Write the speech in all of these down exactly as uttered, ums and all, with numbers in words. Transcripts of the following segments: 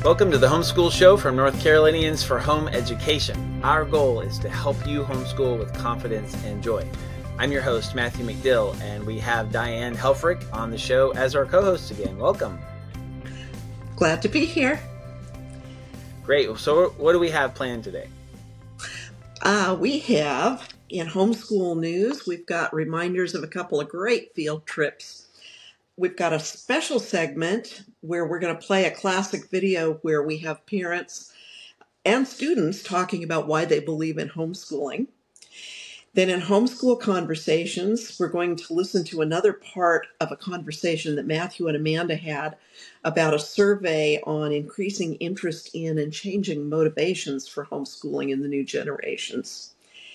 Welcome to the Homeschool Show from North Carolinians for Home Education. Our goal is to help you homeschool with confidence and joy. I'm your host, Matthew McDill, and we have Diane Helfrich on the show as our co-host again. Welcome. Glad to be here. Great. So what do we have planned today? Uh, we have, in homeschool news, we've got reminders of a couple of great field trips. We've got a special segment where we're going to play a classic video where we have parents and students talking about why they believe in homeschooling. Then in Homeschool Conversations, we're going to listen to another part of a conversation that Matthew and Amanda had about a survey on increasing interest in and changing motivations for homeschooling in the new generations.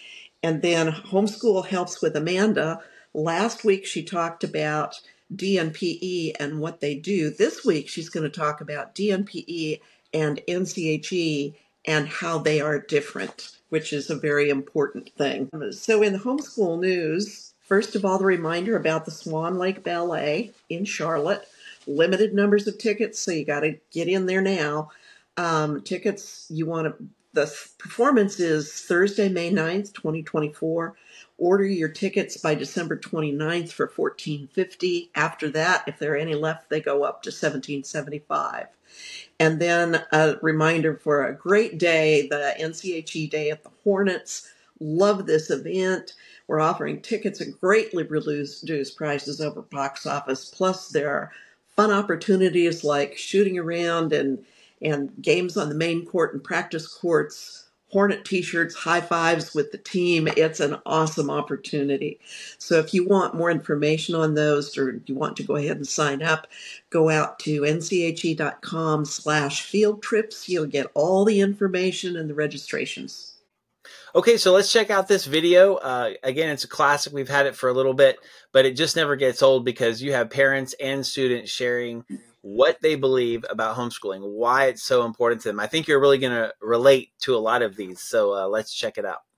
And then Homeschool Helps with Amanda. Last week she talked about D N P E and what they do. This week she's going to talk about D N P E and N C H E and how they are different, which is a very important thing. So in the homeschool news, first of all, the reminder about the Swan Lake Ballet in Charlotte. Limited numbers of tickets, so you got to get in there now. Um, tickets, you want to, the performance is Thursday, May ninth, twenty twenty-four. Order your tickets by December twenty-ninth for fourteen fifty. After that, if there are any left, they go up to seventeen seventy-five. And then a reminder for a great day, the N C H E Day at the Hornets. Love this event. We're offering tickets at greatly reduced prices over box office. Plus, there are fun opportunities like shooting around and, and games on the main court and practice courts. Hornet t-shirts, high fives with the team. It's an awesome opportunity. So if you want more information on those or you want to go ahead and sign up, go out to nche.com slash field trips. You'll get all the information and the registrations. Okay, so let's check out this video. Uh, again, it's a classic. We've had it for a little bit, but it just never gets old because you have parents and students sharing what they believe about homeschooling, why it's so important to them. I think you're really going to relate to a lot of these, so uh, let's check it out.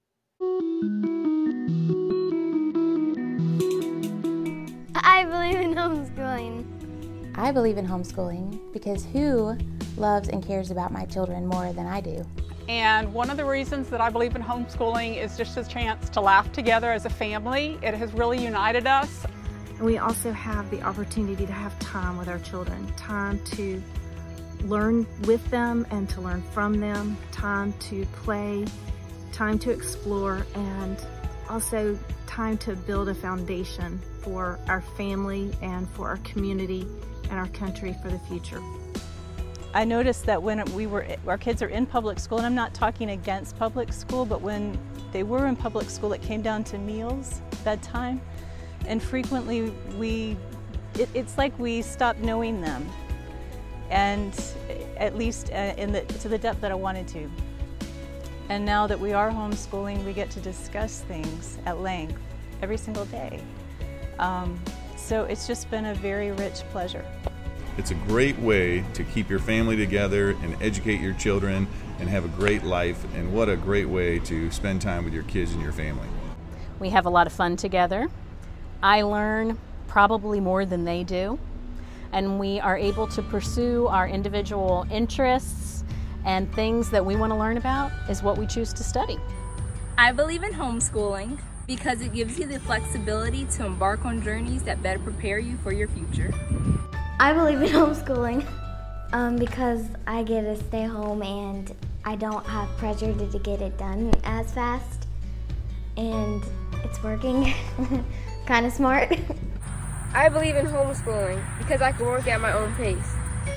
I believe in homeschooling. I believe in homeschooling because who loves and cares about my children more than I do? And one of the reasons that I believe in homeschooling is just a chance to laugh together as a family. It has really united us. And we also have the opportunity to have time with our children, time to learn with them and to learn from them, time to play, time to explore, and also time to build a foundation for our family and for our community and our country for the future. I noticed that when we were, our kids are in public school, and I'm not talking against public school, but when they were in public school, it came down to meals, bedtime, and frequently we, it, it's like we stopped knowing them, and at least uh, in the, to the depth that I wanted to. And now that we are homeschooling, we get to discuss things at length every single day. Um, so it's just been a very rich pleasure. It's a great way to keep your family together and educate your children and have a great life, and what a great way to spend time with your kids and your family. We have a lot of fun together. I learn probably more than they do, and we are able to pursue our individual interests, and things that we want to learn about is what we choose to study. I believe in homeschooling because it gives you the flexibility to embark on journeys that better prepare you for your future. I believe in homeschooling um, because I get to stay home and I don't have pressure to, to get it done as fast, and it's working. Kind of smart. I believe in homeschooling because I can work at my own pace.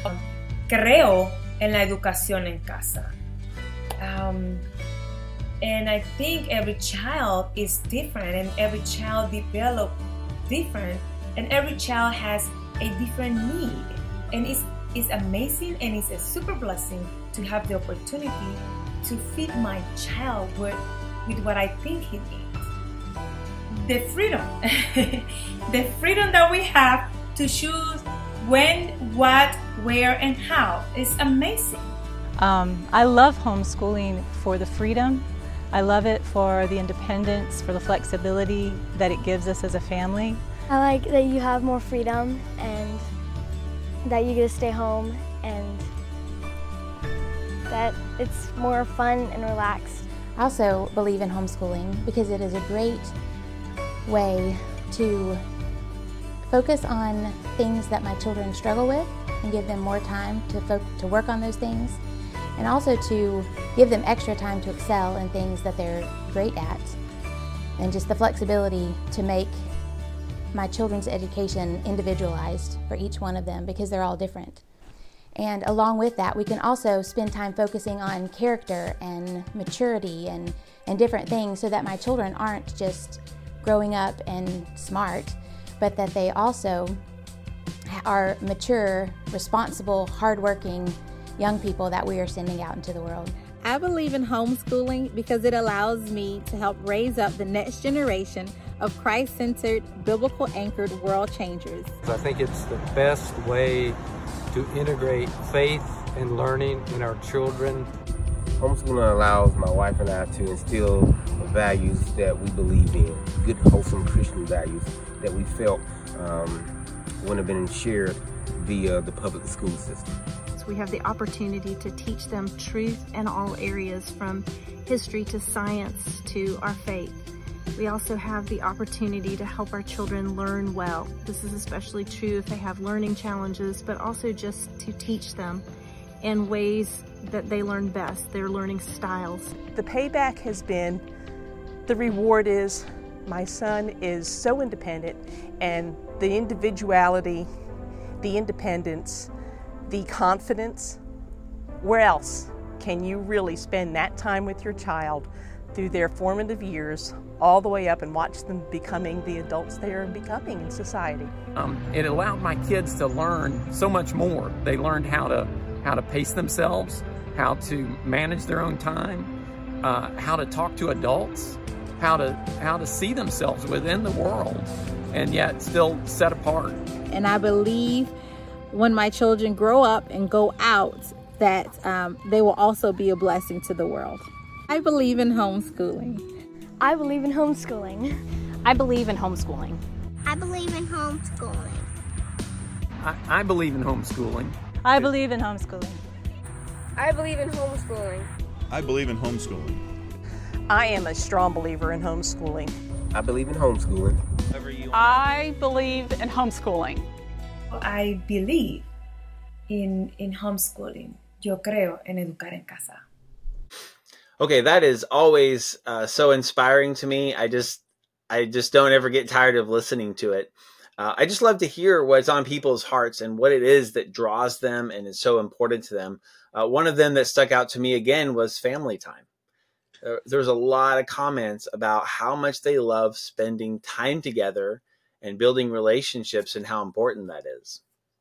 Creo en la educación en casa. Um, and I think every child is different, and every child develops different, and every child has a different need. And it's, it's amazing, and it's a super blessing to have the opportunity to feed my child with, with what I think he needs. The freedom, the freedom that we have to choose when, what, where, and how is amazing. Um, I love homeschooling for the freedom. I love it for the independence, for the flexibility that it gives us as a family. I like that you have more freedom and that you get to stay home and that it's more fun and relaxed. I also believe in homeschooling because it is a great way to focus on things that my children struggle with and give them more time to, fo to work on those things, and also to give them extra time to excel in things that they're great at, and just the flexibility to make my children's education individualized for each one of them because they're all different. And along with that, we can also spend time focusing on character and maturity and, and different things so that my children aren't just growing up and smart, but that they also are mature, responsible, hardworking young people that we are sending out into the world. I believe in homeschooling because it allows me to help raise up the next generation of Christ-centered, biblical-anchored world changers. I think it's the best way to integrate faith and learning in our children. Homeschooling allows my wife and I to instill the values that we believe in, good, wholesome Christian values that we felt um, wouldn't have been shared via the public school system. We have the opportunity to teach them truth in all areas, from history to science to our faith. We also have the opportunity to help our children learn well. This is especially true if they have learning challenges, but also just to teach them in ways that they learn best, their learning styles. The payback has been, the reward is, my son is so independent, and the individuality, the independence, the confidence. Where else can you really spend that time with your child through their formative years all the way up and watch them becoming the adults they are becoming in society? Um, it allowed my kids to learn so much more. They learned how to how to pace themselves, how to manage their own time, uh, how to talk to adults, how to how to see themselves within the world, and yet still set apart. And I believe when my children grow up and go out, that um, they will also be a blessing to the world. I believe in homeschooling. I believe in homeschooling. I believe in homeschooling. I believe in homeschooling. I, I believe in homeschooling. I believe in homeschooling. I believe in homeschooling. I believe in homeschooling. I am a strong believer in homeschooling. I believe in homeschooling. I believe in homeschooling. I believe in, in homeschooling. Yo creo en educar en casa. Okay, that is always uh, so inspiring to me. I just, I just don't ever get tired of listening to it. Uh, I just love to hear what's on people's hearts and what it is that draws them and is so important to them. Uh, one of them that stuck out to me again was family time. Uh, there's a lot of comments about how much they love spending time together and building relationships and how important that is.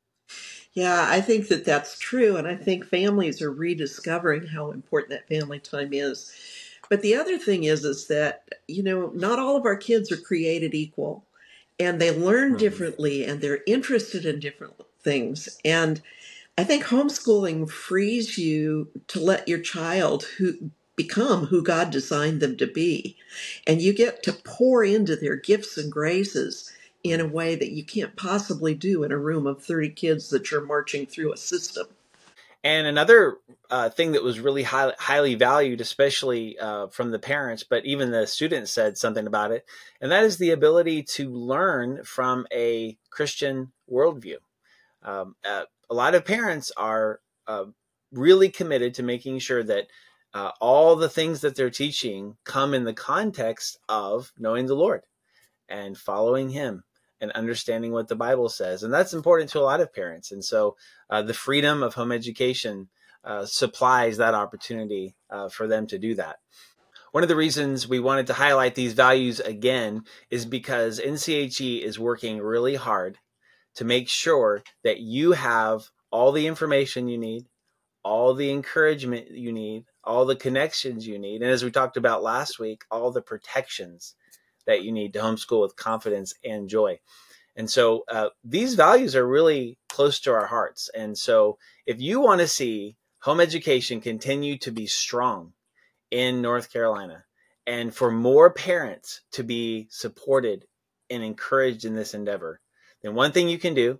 Yeah, I think that that's true. And I think families are rediscovering how important that family time is. But the other thing is, is that, you know, not all of our kids are created equal, and they learn differently, and they're interested in different things. And I think homeschooling frees you to let your child who become who God designed them to be. And you get to pour into their gifts and graces in a way that you can't possibly do in a room of thirty kids that you're marching through a system. And another uh, thing that was really high, highly valued, especially uh, from the parents, but even the students said something about it, and that is the ability to learn from a Christian worldview. Um, uh, a lot of parents are uh, really committed to making sure that uh, all the things that they're teaching come in the context of knowing the Lord and following Him and understanding what the Bible says. And that's important to a lot of parents. And so uh, the freedom of home education uh, supplies that opportunity uh, for them to do that. One of the reasons we wanted to highlight these values again is because N C H E is working really hard to make sure that you have all the information you need, all the encouragement you need, all the connections you need, and as we talked about last week, all the protections that you need to homeschool with confidence and joy. And so uh, these values are really close to our hearts. And so if you want to see home education continue to be strong in North Carolina, and for more parents to be supported and encouraged in this endeavor, then one thing you can do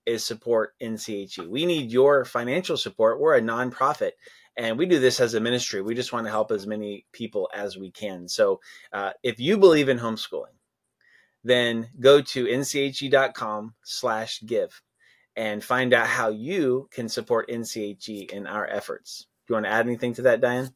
is support N C H E. We need your financial support. We're a nonprofit, and we do this as a ministry. We just want to help as many people as we can. So uh, if you believe in homeschooling, then go to nche.com slash give and find out how you can support N C H E in our efforts. Do you want to add anything to that, Diane?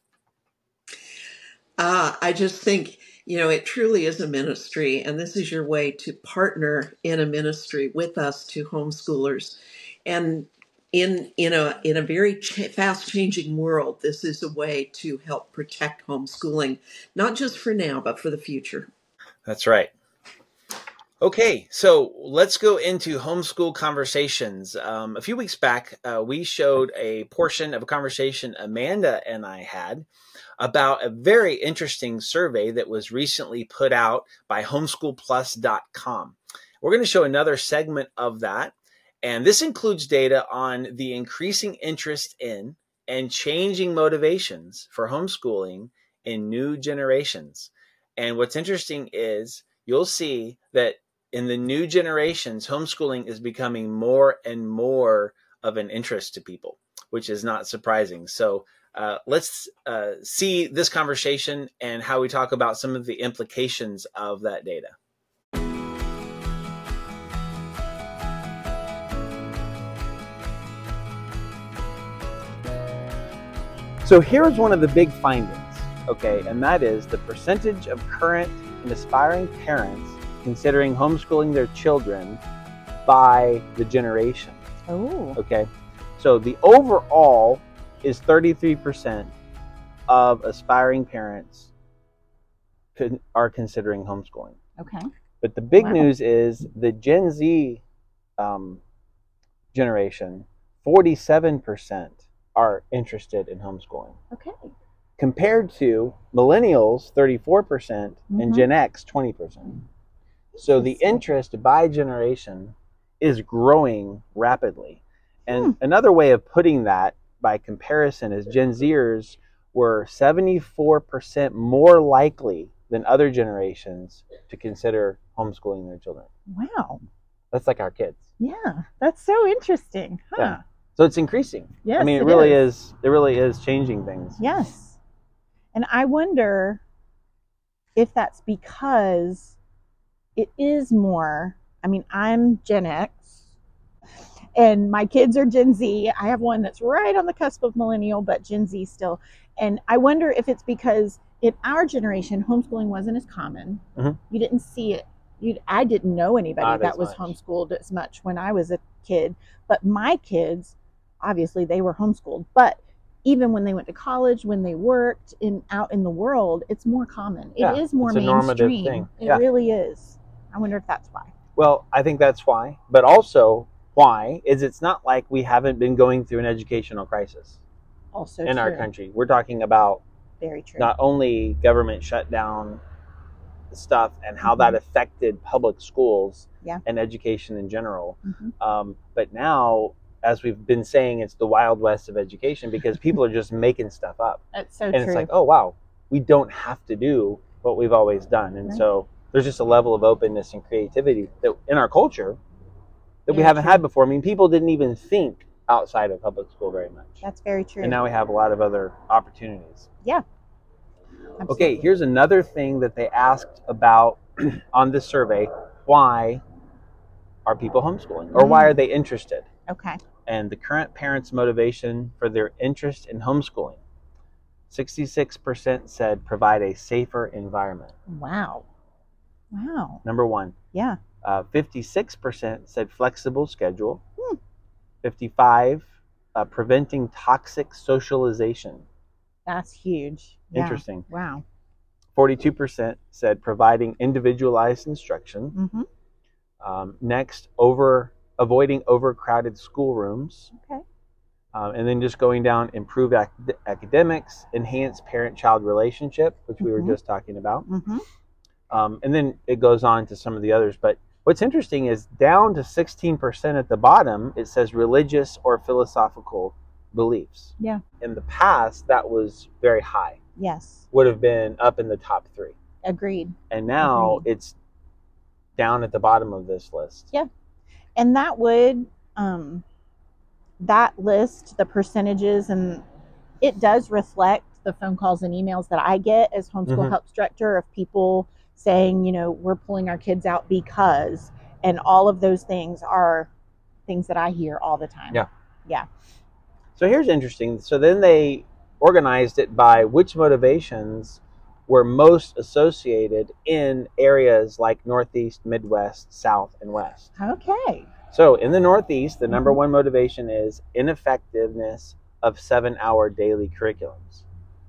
Uh, I just think, you know, it truly is a ministry, and this is your way to partner in a ministry with us to homeschoolers. And in in a in a very ch- fast-changing world, this is a way to help protect homeschooling, not just for now, but for the future. That's right. Okay, so let's go into homeschool conversations. Um, a few weeks back, uh, we showed a portion of a conversation Amanda and I had about a very interesting survey that was recently put out by homeschool plus dot com. We're going to show another segment of that, and this includes data on the increasing interest in and changing motivations for homeschooling in new generations. And what's interesting is you'll see that in the new generations, homeschooling is becoming more and more of an interest to people, which is not surprising. So uh, let's uh, see this conversation and how we talk about some of the implications of that data. So here's one of the big findings, okay, and that is the percentage of current and aspiring parents considering homeschooling their children by the generation. Oh. Okay. So the overall is thirty-three percent of aspiring parents could, are considering homeschooling. Okay. But the big Wow. news is the Gen Z um, generation, forty-seven percent are interested in homeschooling. Okay. Compared to millennials, thirty-four percent, and Mhm. Gen X, twenty percent. So the interest by generation is growing rapidly. And Hmm. another way of putting that by comparison is Gen Zers were seventy-four percent more likely than other generations to consider homeschooling their children. Wow. That's like our kids. Yeah, that's so interesting. Huh. Yeah. So it's increasing. Yes, I mean, it, it really is. is. It really is changing things. Yes. And I wonder if that's because it is more, I mean, I'm Gen X and my kids are Gen Z. I have one that's right on the cusp of millennial, but Gen Z still. And I wonder if it's because in our generation, homeschooling wasn't as common. Mhm. You didn't see it. You, I didn't know anybody Not that as was much. homeschooled as much when I was a kid. But my kids, obviously, they were homeschooled. But even when they went to college, when they worked in out in the world, it's more common. It Yeah, is more it's a normative mainstream. thing. It Yeah. really is. I wonder if that's why. Well, I think that's why. But also, why is it's not like we haven't been going through an educational crisis Also in our true. country. We're talking about Very true. not only government shutdown stuff and how that affected public schools Yeah. and education in general, Mhm. um, but now, as we've been saying, it's the Wild West of education because people are just making stuff up. That's so and true. it's like, oh, wow, we don't have to do what we've always done. And Right. so there's just a level of openness and creativity that in our culture that we Very haven't true. had before. I mean, people didn't even think outside of public school very much. That's very true. And now we have a lot of other opportunities. Yeah. Okay, here's another thing that they asked about on this survey. Why are people homeschooling? Or why Mm. are they interested? Okay. And the current parents' motivation for their interest in homeschooling. sixty-six percent said provide a safer environment. Wow. Wow. Number one. Yeah. Uh, fifty-six percent said flexible schedule. Hmm. fifty-five, uh, preventing toxic socialization. That's huge. Yeah. Interesting. Wow. forty-two percent said providing individualized instruction. Mm-hmm. Um, next, over avoiding overcrowded schoolrooms. Okay. Um, and then just going down, improve ac- academics, enhance parent-child relationship, which we were Mhm. just talking about. Mm-hmm. Um, and then it goes on to some of the others. But what's interesting is down to sixteen percent at the bottom, it says religious or philosophical beliefs. Yeah. In the past, that was very high, Yes. would have been up in the top three. Agreed. And now Agreed. it's down at the bottom of this list. Yeah. And that would um, that list, the percentages, and it does reflect the phone calls and emails that I get as homeschool Mhm. helps director of people saying, you know, we're pulling our kids out because, and all of those things are things that I hear all the time. Yeah. Yeah. So here's interesting. So then they organized it by which motivations were most associated in areas like Northeast, Midwest, South, and West. Okay. So in the Northeast, the number one motivation is ineffectiveness of seven-hour daily curriculums.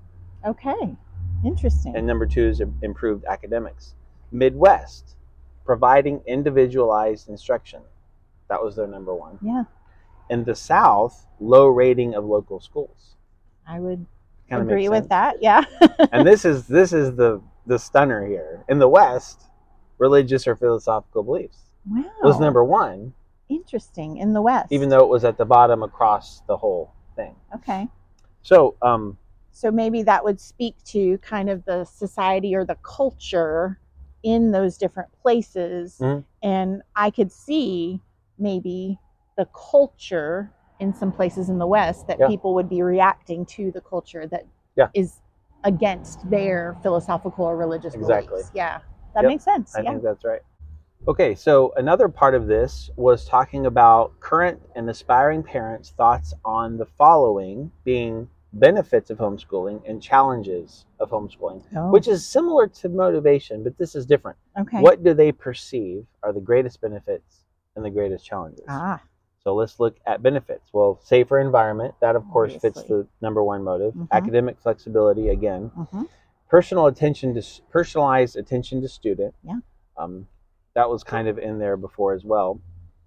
Okay. Interesting. And number two is improved academics. Midwest, providing individualized instruction. That was their number one. Yeah. In the South, low rating of local schools. I would Kinda agree makes with sense. that. Yeah. And this is this is the the stunner here. In the West, religious or philosophical beliefs Wow. was number one, Interesting. In the West. even though it was at the bottom across the whole thing. Okay. So, um, So maybe that would speak to kind of the society or the culture in those different places. Mhm. And I could see maybe the culture in some places in the West that Yeah. people would be reacting to the culture that Yeah. is against their philosophical or religious Exactly. beliefs. Yeah. That Yep, makes sense. I yeah. think that's right. Okay, so another part of this was talking about current and aspiring parents' thoughts on the following being benefits of homeschooling and challenges of homeschooling, Oh. which is similar to motivation, but this is different. Okay. What do they perceive are the greatest benefits and the greatest challenges? Ah. So let's look at benefits. Well, safer environment, that of course fits Obviously. the number one motive. Mhm. Academic flexibility, again. Mhm. Personal attention to personalized attention to student. Yeah. Um, that was kind of in there before as well.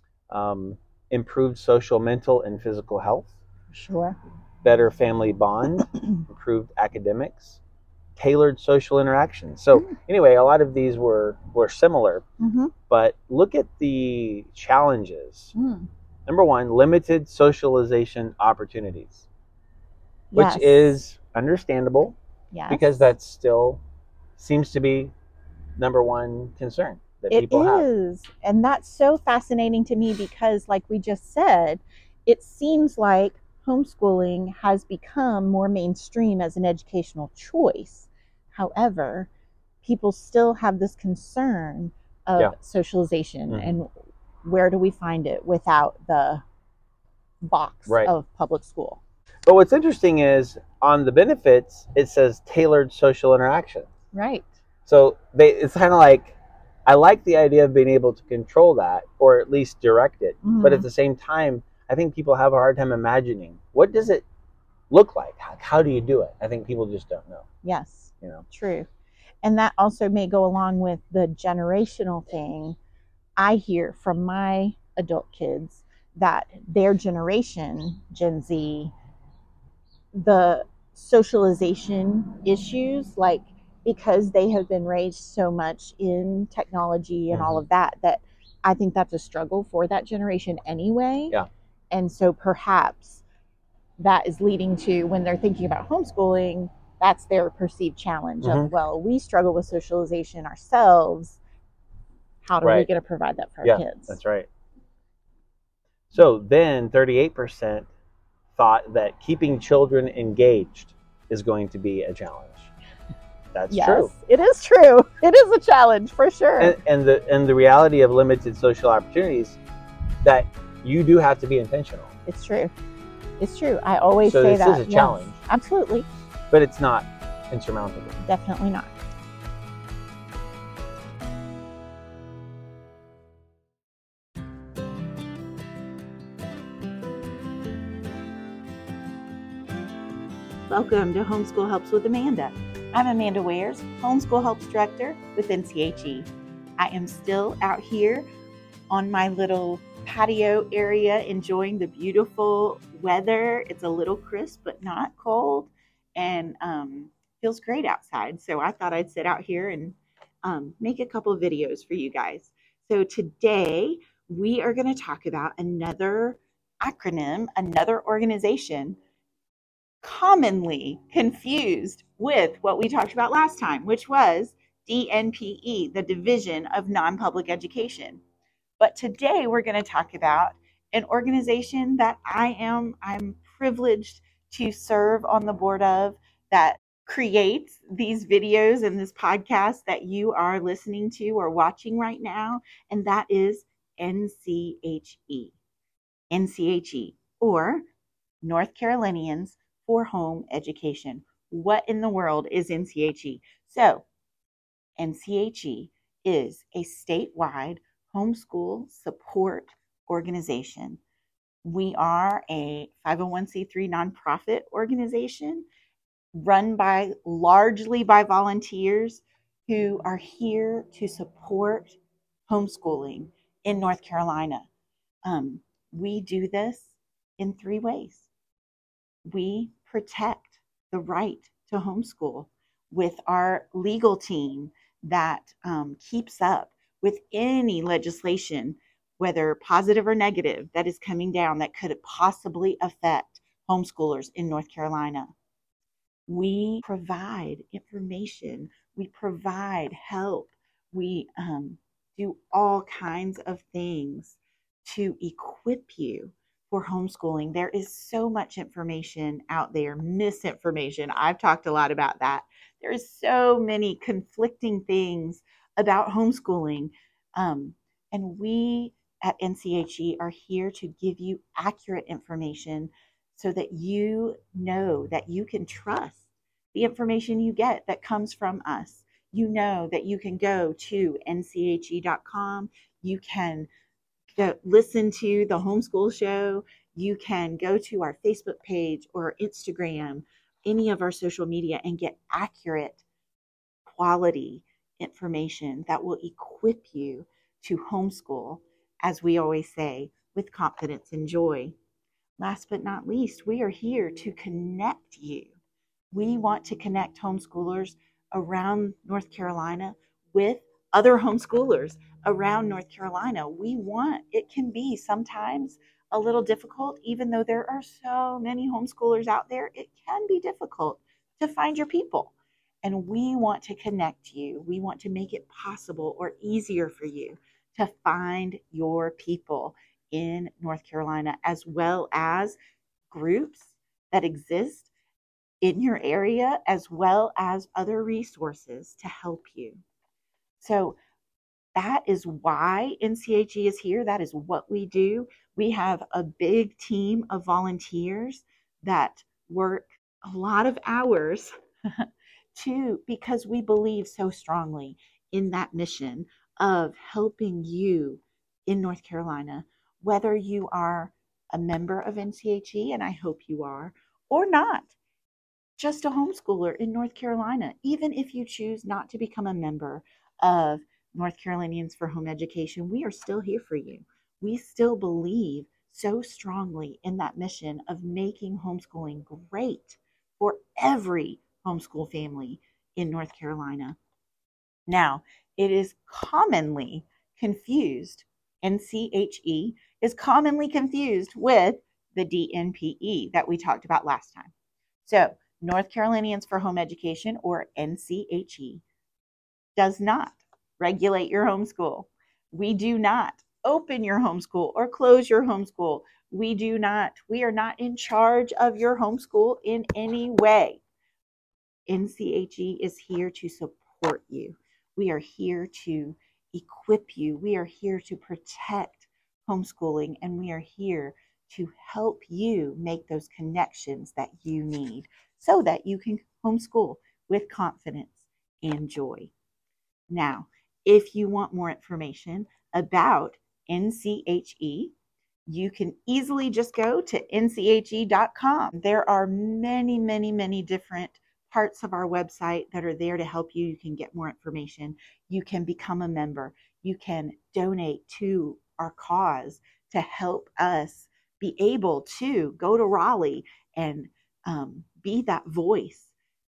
Um, improved social, mental, and physical health. Sure. Better family bond. Improved academics. Tailored social interactions. So anyway, a lot of these were were similar. Mm-hmm. But look at the challenges. Mm. Number one, limited socialization opportunities, Yes. which is understandable Yes. because that still seems to be number one concern that It people have. is. And that's so fascinating to me because, like we just said, it seems like homeschooling has become more mainstream as an educational choice. However, people still have this concern of Yeah. socialization Mhm. and where do we find it without the box Right. of public school? But what's interesting is on the benefits, it says tailored social interaction. Right. So they, it's kind of like, I like the idea of being able to control that or at least direct it. But Mhm. at the same time, I think people have a hard time imagining what does it look like? How, how do you do it? I think people just don't know. Yes. You know. True. And that also may go along with the generational thing. I hear from my adult kids that their generation, Gen Z, the socialization issues, like because they have been raised so much in technology and all Mhm. of that, that I think that's a struggle for that generation anyway. Yeah. And so perhaps that is leading to when they're thinking about homeschooling, that's their perceived challenge Mhm. of, well, we struggle with socialization ourselves. How are we Right. going to provide that for our Yeah, kids? that's right. So then thirty-eight percent thought that keeping children engaged is going to be a challenge. That's Yes, true. it is true. It is a challenge for sure. And, and the and the reality of limited social opportunities, that you do have to be intentional. It's true. It's true. I always So say this that. is a yes. challenge. Absolutely. But it's not insurmountable. Definitely not. Welcome to Homeschool Helps with Amanda. I'm Amanda Wares, Homeschool Helps Director with N C H E. I am still out here on my little patio area enjoying the beautiful weather. It's a little crisp but not cold, and um, feels great outside. So I thought I'd sit out here and um, make a couple videos for you guys. So today we are going to talk about another acronym, another organization commonly confused with what we talked about last time, which was D N P E, the Division of Non-Public Education. But today we're going to talk about an organization that I am I'm privileged to serve on the board of, that creates these videos and this podcast that you are listening to or watching right now, and that is N C H E. N C H E, or North Carolinians for Home Education. What in the world is N C H E? So, N C H E is a statewide homeschool support organization. We are a five oh one c three nonprofit organization run by largely by volunteers who are here to support homeschooling in North Carolina. Um, we do this in three ways. We protect the right to homeschool with our legal team that um, keeps up with any legislation, whether positive or negative, that is coming down that could possibly affect homeschoolers in North Carolina. We provide information. We provide help. We um, do all kinds of things to equip you for homeschooling. There is so much information out there, misinformation. I've talked a lot about that. There is so many conflicting things about homeschooling. Um, and we at N C H E are here to give you accurate information so that you know that you can trust the information you get that comes from us. You know that you can go to N C H E dot com. You can go listen to the Homeschool Show. You can go to our Facebook page or Instagram, any of our social media, and get accurate, quality information that will equip you to homeschool, as we always say, with confidence and joy. Last but not least, we are here to connect you. We want to connect homeschoolers around North Carolina with other homeschoolers around North Carolina. We want, it can be sometimes a little difficult, even though there are so many homeschoolers out there, it can be difficult to find your people. And we want to connect you. We want to make it possible or easier for you to find your people in North Carolina, as well as groups that exist in your area, as well as other resources to help you. So that is why N C H E is here. That is what we do. We have a big team of volunteers that work a lot of hours too, because we believe so strongly in that mission of helping you in North Carolina, whether you are a member of N C H E, and I hope you are, or not. Just a homeschooler in North Carolina, even if you choose not to become a member of North Carolinians for Home Education, we are still here for you. We still believe so strongly in that mission of making homeschooling great for every homeschool family in North Carolina. Now, it is commonly confused, N C H E is commonly confused with the D N P E that we talked about last time. So, North Carolinians for Home Education, or N C H E, does not regulate your homeschool. We do not open your homeschool or close your homeschool. We do not, we are not in charge of your homeschool in any way. N C H E is here to support you. We are here to equip you. We are here to protect homeschooling, and we are here to help you make those connections that you need so that you can homeschool with confidence and joy. Now, if you want more information about N C H E, you can easily just go to N C H E dot com. There are many, many, many different parts of our website that are there to help you. You can get more information. You can become a member. You can donate to our cause to help us be able to go to Raleigh and um, be that voice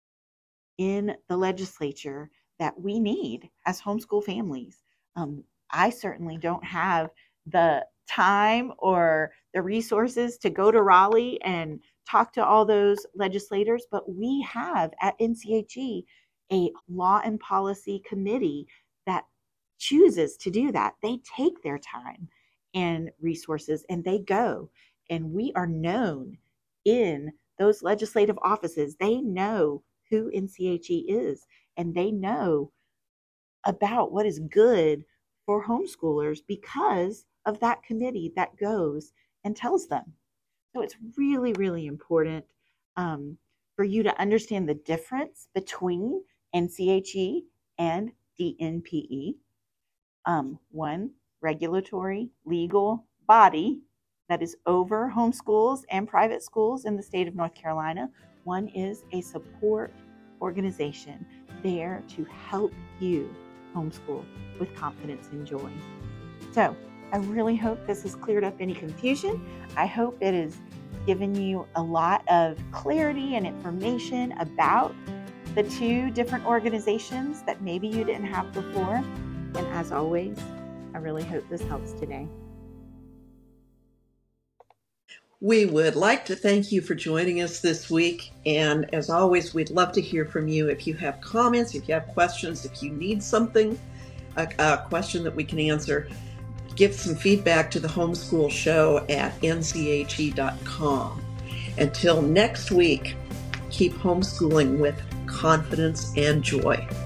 in the legislature that we need as homeschool families. Um, I certainly don't have the time or the resources to go to Raleigh and talk to all those legislators, but we have at N C H E a law and policy committee that chooses to do that. They take their time and resources, and they go. And we are known in those legislative offices. They know who N C H E is, and they know about what is good for homeschoolers because of that committee that goes and tells them. So it's really, really important um, for you to understand the difference between N C H E and D N P E. Um, one regulatory legal body that is over homeschools and private schools in the state of North Carolina. One is a support organization there to help you homeschool with confidence and joy. So I really hope this has cleared up any confusion. I hope it has given you a lot of clarity and information about the two different organizations that maybe you didn't have before. And as always, I really hope this helps today. We would like to thank you for joining us this week. And as always, we'd love to hear from you. If you have comments, if you have questions, if you need something, a, a question that we can answer, give some feedback to the Homeschool Show at N C H E dot com. Until next week, keep homeschooling with confidence and joy.